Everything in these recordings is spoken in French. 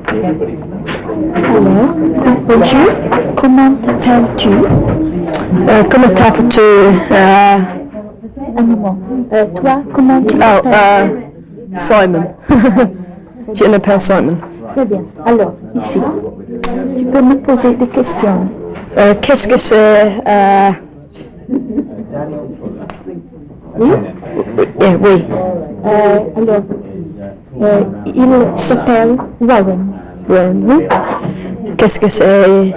Alors, bonjour, comment t'appelles-tu? Comment t'appelles-tu? Un moment. Toi, comment tu t'appelles? Simon. Je m'appelle Simon. Très bien. Alors, ici, tu peux me poser des questions. Qu'est-ce que c'est? Oui? Oui. Alors, il s'appelle Warren. Oui. Qu'est-ce que c'est?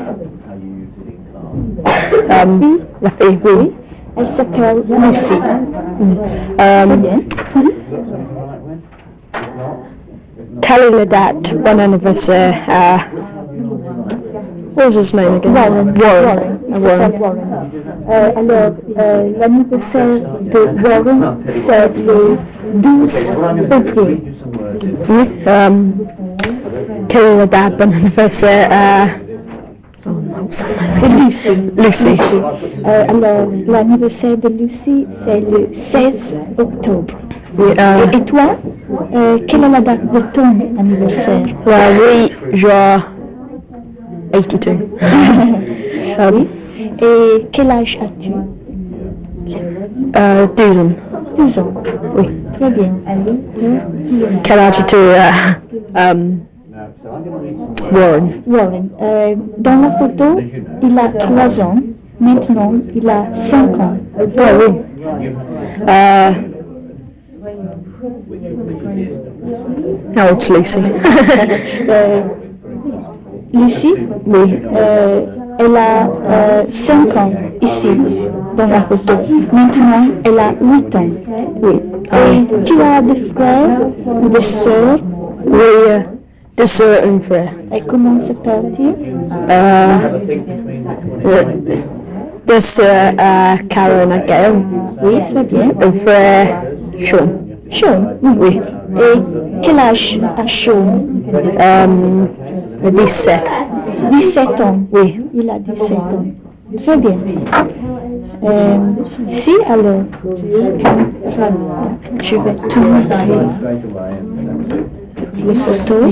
La fille, oui. Elle s'appelle Lucy. Très bien. Quelle est la date de bon anniversaire? What was his name again? Warren. Il s'appelle Warren. Alors, l'anniversaire de Warren, c'est le 12 février. Oui. Quelle est la date de bon anniversaire? Lucy. Alors, l'anniversaire de Lucy, c'est le 16 octobre. Oui, Et toi, quelle est la date de ton anniversaire? Oui, genre 82. Oui. Et quel âge as-tu? 12 ans. 12 ans. Oui. Très bien. Quel âge as-tu? Warren. Warren. Dans la photo, il a 3 ans. Maintenant, il a 5 ans. Oui. How old's Lucy? Lucy, Oui. elle a 5 ans ici, dans la photo. Maintenant, elle a 8 ans. Oui. Et tu as des frères ou des sœurs? Oui, deux sœurs et un frère. Et comment s'appelle-t-il? Deux sœurs, Karen et Gail. Oui, très bien. Un frère, Sean. Sean? Oui. Et quel âge a Sean? 17. 17 ans. Oui. Il a 17 ans. Très bien. Si, alors, je vais te montrer les photos.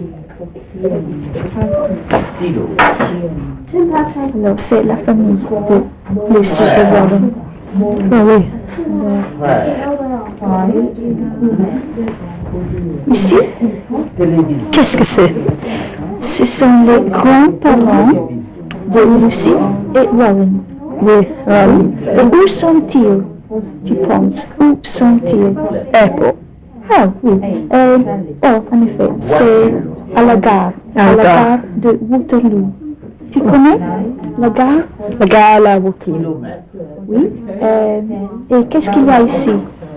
Alors, c'est la famille de Lucy et Warren. Ah oui. Ici, Qu'est-ce que c'est? ce sont les grands-parents de Lucy et Warren. Oui. Et où sont-ils, tu penses? Où sont-ils? Airport. Ah oui. En effet, c'est à la gare. À la gare de Waterloo. Tu connais la gare? La gare à Waterloo. Oui. Et qu'est-ce qu'il y a ici?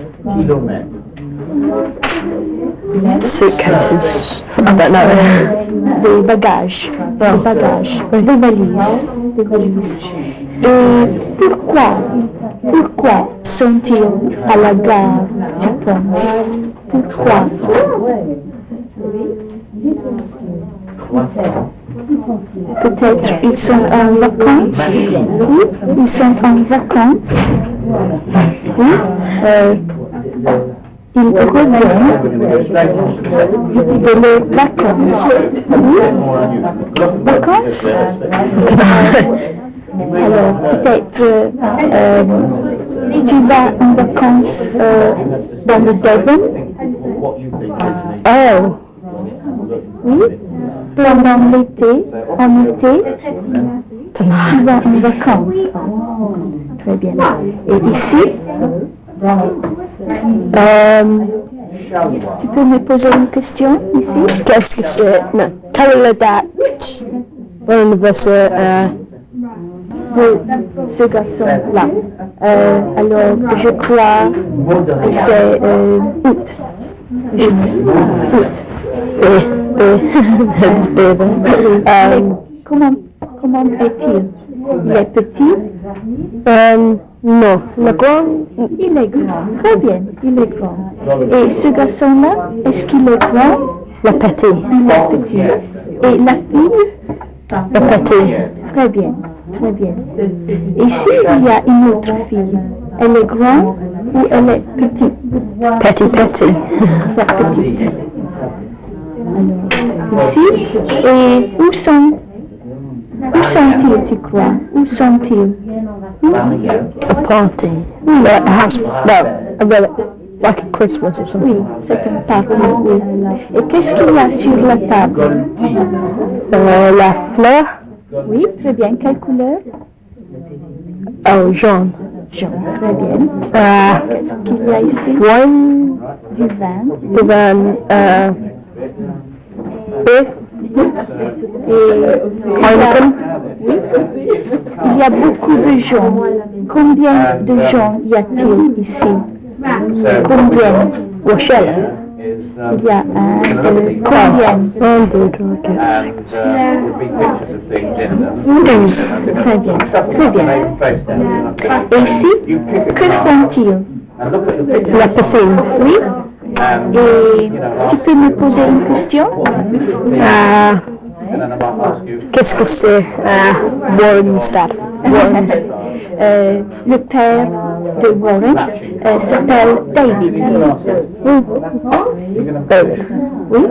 Suitcases. I don't know. Des bagages. Des bagages. Des valises. Des valises. Et pourquoi sont-ils à la gare, tu penses? Pourquoi? Peut-être ils sont en vacances. Oui, ils sont en vacances. Oui. Ils reviennent de leurs vacances. Oui. Vacances? Alors, peut-être tu vas en vacances dans le Devon? Oh. Oui. Pendant l'été, en été, tu vas en vacances. Très bien. Et ici, tu peux me poser une question ici? Qu'est-ce que c'est? Non. Quelle est la date? Bon anniversaire. De ce garçon-là. Alors, je crois que c'est août. Comment est-il? Il est petit? Non. Le grand? Il est grand. Très bien, il est grand. Et ce garçon-là, est-ce qu'il est grand? Le petit. Il est petit. Et la fille? Le petit. Très bien, très bien. Ici, il y a une autre fille. Elle est grande ou elle est petite? Petit. Très petite. Alors, ici, et où sont-ils, tu crois? Où sont-ils? A party. A house. No, like a Christmas or something. Oui, c'est un party, oui. Et qu'est-ce qu'il y a sur la table? La fleur. Oui, très bien. Quelle couleur? Oh, jaune. Jaune, très bien. Qu'est-ce qu'il y a ici? Wine. Du vin. Du vin. Beer. Et Heineken. oui, il y a beaucoup de gens. Combien de gens y a-t-il ici? Combien? Rochelle. Il y a combien? 12. Très bien, très bien. Et ici, que font-ils? La piscine. Oui. Et tu peux me poser une question? Qu'est-ce que c'est? Warren's dad. Warren's. Le père de Warren s'appelle David. David. Oui.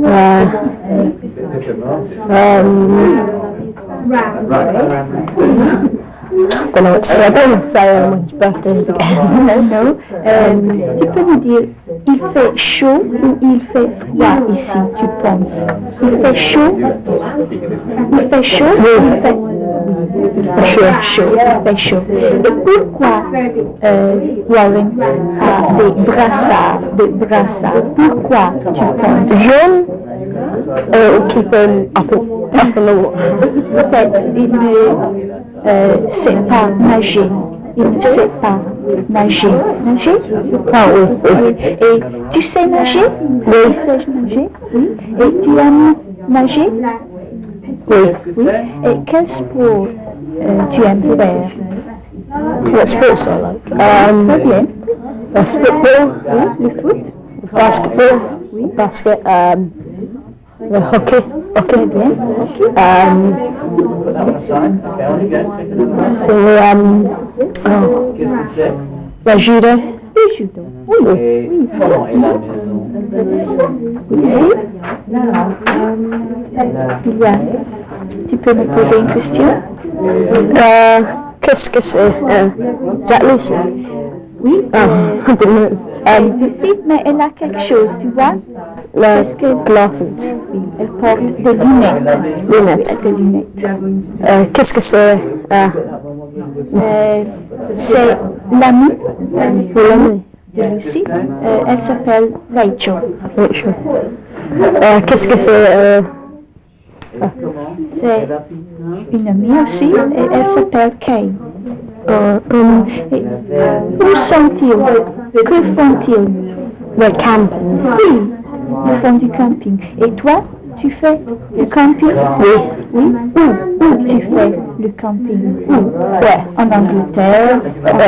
I don't say when his birthday is again. Non. Tu peux me dire, il fait chaud ou il fait froid ici, tu penses? Il fait chaud? Il fait chaud? Il fait chaud. Il fait chaud. Et pourquoi Warren a des brassards? Pourquoi tu penses? Jaune. Keep him up in the water. Peut-être il ne sait pas nager. Il ne sait pas nager. Nager? Ah oui. Et tu sais nager? Oui. Tu sais nager? Oui. Et tu aimes nager? Oui. Oui. Et quel sport tu aimes faire? What sports do I like? Très bien. Football. Oui, le foot. Basketball. Oui. Basket. Hockey. Très bien. La judo. Le judo. Oui. Ici, il y a. Tu peux me poser une question? Qu'est-ce que c'est? That Lucy? Oui. Ici, mais elle a quelque chose, tu vois? Like glasses. Oui, elle porte des lunettes. Lunettes. Qu'est-ce que c'est? C'est l'amie L'amie. de Lucie. Elle s'appelle Rachel. Rachel. Qu'est-ce que c'est? C'est une amie aussi et elle s'appelle Kay. Et où sont-ils? Que font-ils? Le camping. Oui, ils font du camping. Et toi, tu fais du camping? Oui. Oui. Où tu fais le camping? Où? Ouais. En Angleterre?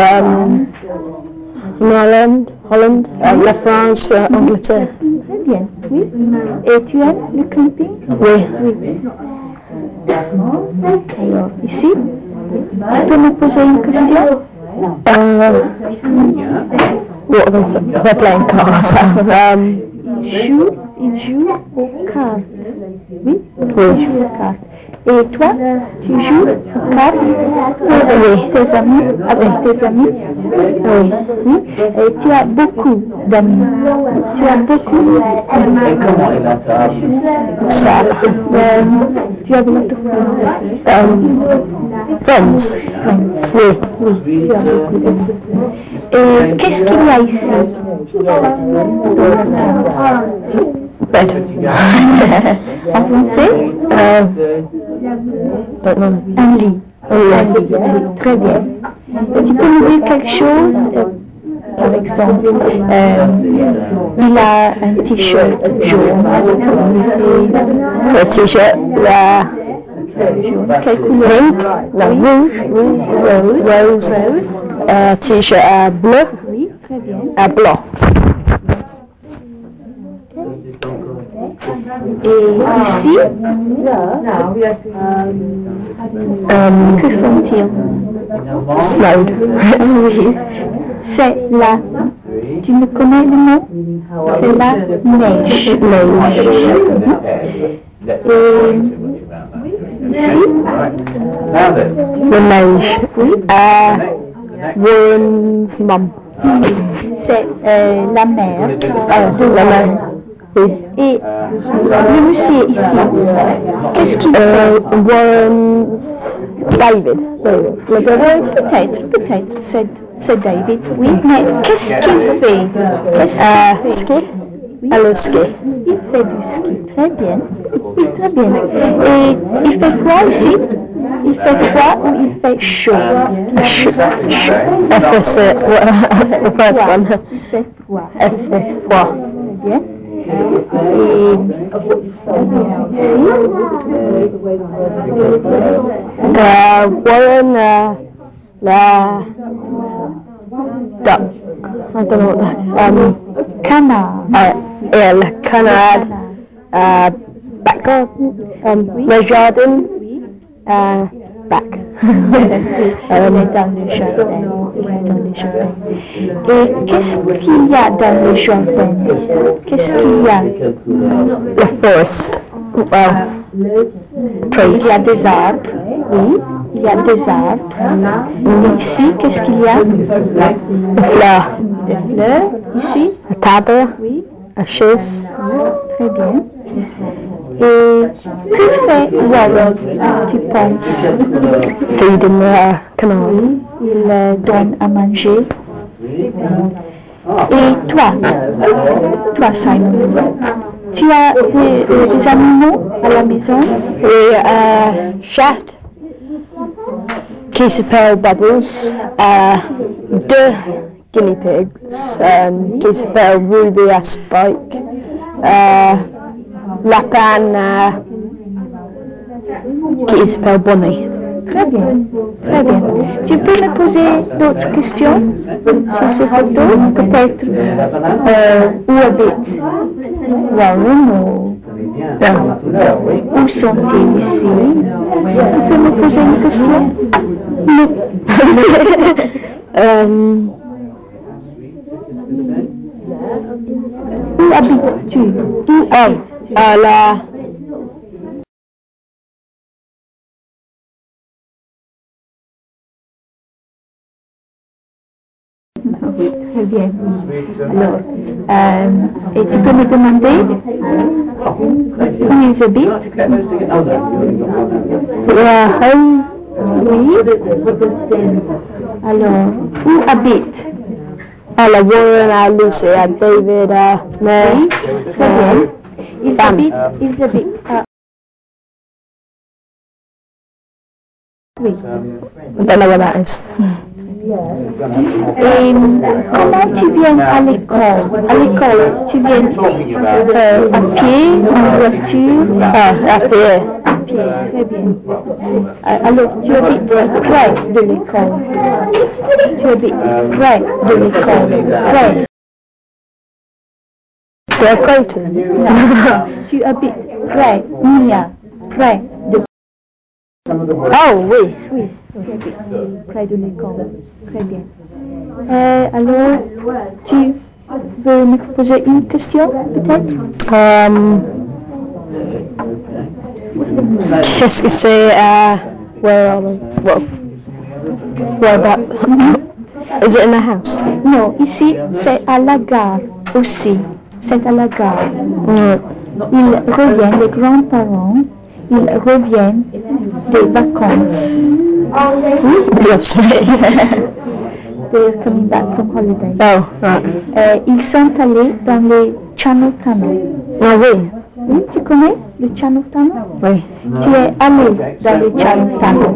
En Hollande, la France, Angleterre. Très bien, oui. Et tu aimes le camping? Oui. Oui. Alors, ici, tu peux me poser une question? What are they playing cards? Il joue aux cartes. Oui? Oui. Il joue aux cartes. Et toi, tu joues aux cartes avec tes amis? Oui. Oui. Et tu as beaucoup d'amis. Tu as beaucoup tu as beaucoup de Friends. Oui. Oui, tu as beaucoup d'amis. Et qu'est-ce qu'il y a ici? Bed. En français? Un lit. Un lit. Très bien. Et tu peux me dire quelque chose? Par exemple, il a un t-shirt jaune. Le t-shirt, Quelle couleur? Rose. T-shirt bleu. Oui, très bien. Blanc. Et ici, que font-ils? Snowed. Oui, c'est la Tu me connais le mot? C'est la neige. The neige. Oui. Warren's mum. C'est la mère. La mère. Oui. Et le monsieur ici, qu'est-ce qu'il fait? Warren's David. Peut-être, c'est David, oui, mais qu'est-ce qu'il fait? Ski. Alors ski. Il fait du ski, très bien, très bien. Et il fait froid aussi? Il fait froid ou il fait chaud? The first one. Il fait froid. F fait froid. Très bien. Warren, la duck. I don't know what that. Canard. Yeah, le canard. Back garden. Le jardin. Back. Dans le jardin. Et qu'est-ce qu'il y a dans le jardin? Qu'est-ce qu'il y a? The forest. Well, Il y a des arbres, oui, il y a des arbres. Et ici, qu'est-ce qu'il y a? the flower. Des fleurs, ici, A table. oui, A chaise. très bien. Et que fait Warren, tu penses? Feeding the canal. Il donne à manger. Et toi Simon, tu as des animaux à la maison? Oui, chat. Qui s'appelle Bubbles. Deux guinea pigs. Qui s'appelle Ruby et Spike. Lapin. Qui s'appelle Bunny. Très bien, très bien. Tu peux me poser d'autres questions sur ces photos? Peut-être où habite Warren ou où sont-ils ici? Tu peux me poser une question? Où habites-tu? La Très bien. Alors, et tu peux me demander où ils habitent? home. Oui. Alors, où habitent? La Warren, Lucy, David, Mary. Très bien. Ils Sam. habitent oui. I don't know what that is. Et comment tu viens à l'école? À l'école, tu viens à pied, en voiture? À pied. À pied, très bien. Alors, tu habites près de l'école? Tu habites près de l'école? Près? Tu habites près, Mia, près de... Oh, oui. Oui, tu habites près de l'école. Très bien. Alors, tu veux me poser une question, peut-être? Qu'est-ce que c'est, where are we? Well, where about? Is it in the house? Non, ici, c'est à la gare aussi. C'est à la gare. Ils reviennent, les grands-parents, ils reviennent des vacances. Yes. They're coming back from holiday. Oh, right. Ils sont allés dans les Channel Tunnel. Oh, oui. Oui, tu connais le Channel Tunnel? Oui. Tu es allé dans le Channel Tunnel?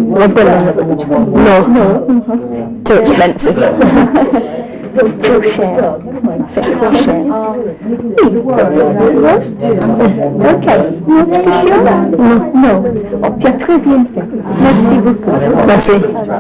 No. Too expensive. Trop cher. C'est trop cher. Ok. Une autre question? Non. Oh, tu as très bien fait. Merci beaucoup. Merci.